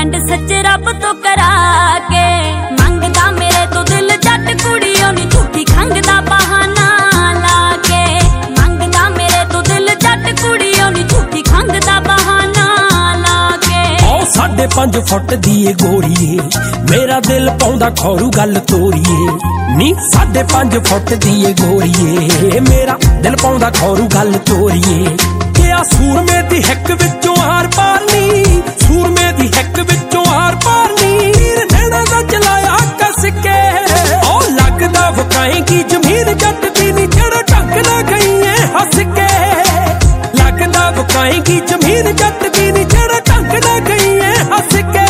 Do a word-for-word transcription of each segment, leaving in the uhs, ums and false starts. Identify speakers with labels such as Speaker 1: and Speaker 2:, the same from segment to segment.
Speaker 1: पिंड सच रब तो करा के मंगदा मेरे तो दिल जट कुड़ियों नी झूठी खंग दा बहाना ला के मंगदा मेरे तो दिल जट कुड़ियों नी झूठी खंग दा बहाना ला के
Speaker 2: ओ साढ़े पंज फुट दी गोरीए मेरा दिल पाउंदा खौरू गल तोरीए नी साढ़े पंज फुट दी गोरीए मेरा दिल पाउंदा खौरू गल तोरीए क्या सूरमे दी हिक विचों हार पारनी सूरमे दी हिक विचों हार पारनी नैना दा चलाया कस के ओ लगदा वकाएगी जमीन जट दी नी जड़ ढंग ना गई है हस के लगदा वकाएगी जमीन जट दी नी जड़ ढंग ना गई है हस के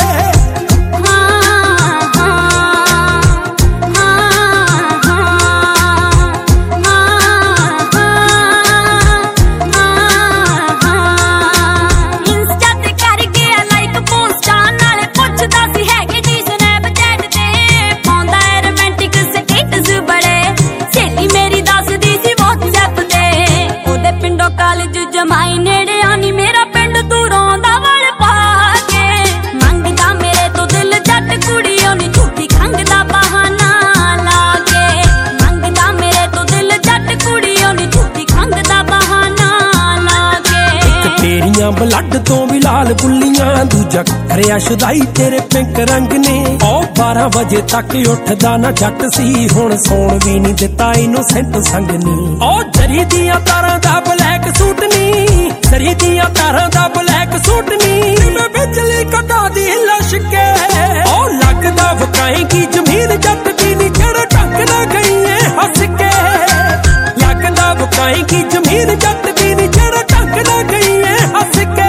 Speaker 2: जमाई नेड़े आनी मेरा पिंड तू रोंदा वल पा के मंगदा मेरे तो दिल जट कुड़ियों नी झूठी खंग दा बहाना ला के मंगदा मेरे तो दिल जट कुड़ियों नी झूठी खंग दा बहाना ला के तेरियां ब्लड तो भी लाल बुल्लियां दूजा करिया शुदाई तेरे पिंक रंग ने ओ बारह बजे तक उठदा ना जट सी हुण सौण भी नहीं दिता इनू सेंट संग नी ओ जरी दियां तारां दा ब्लैक सूट नी सरी दियां तारां दा ब्लैक सूट नी मैं बिजली कटा दी लशके ओ लगदा वकाएगी जमीन जट दी नी जड़ ढंग ना गई है हस के लगदा वकाएगी जमीन जट दी नी जड़ ढंग ना गई है हस के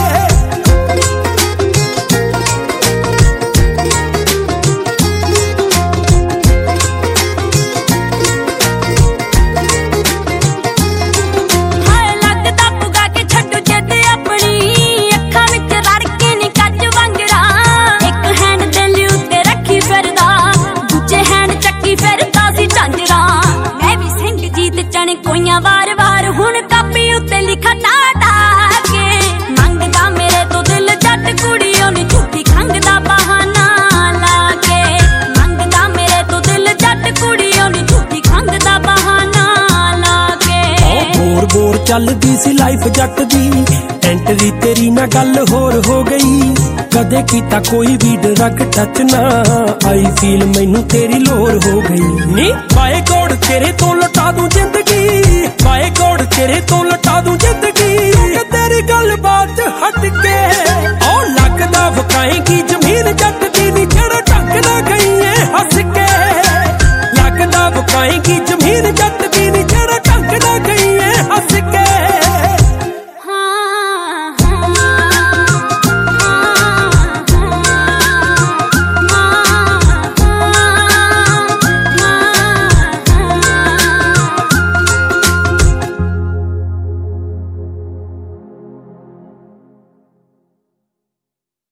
Speaker 2: कोइयां वार वार हुण कापी उत्ते लिखा टाटा के मंगदा मेरे तो दिल जट कुड़ियों नी झूठी खंग दा बहाना ला के मंगदा मेरे तो दिल जट कुड़ियों नी झूठी खंग दा बहाना ला के बोर बोर चलदी सी लाइफ जट दी एंट्री तेरी ना गल होर हो गई कदे कीता कोई भी ड्रग टच ना आई फील मैनू तेरी लोर हो गई नी बाए गॉड तेरे तो लटा दूं जिंदगी बाए गॉड तेरे तो लटा दूं जिंदगी तेरी गल बात हट के ओ लगदा वकाएगी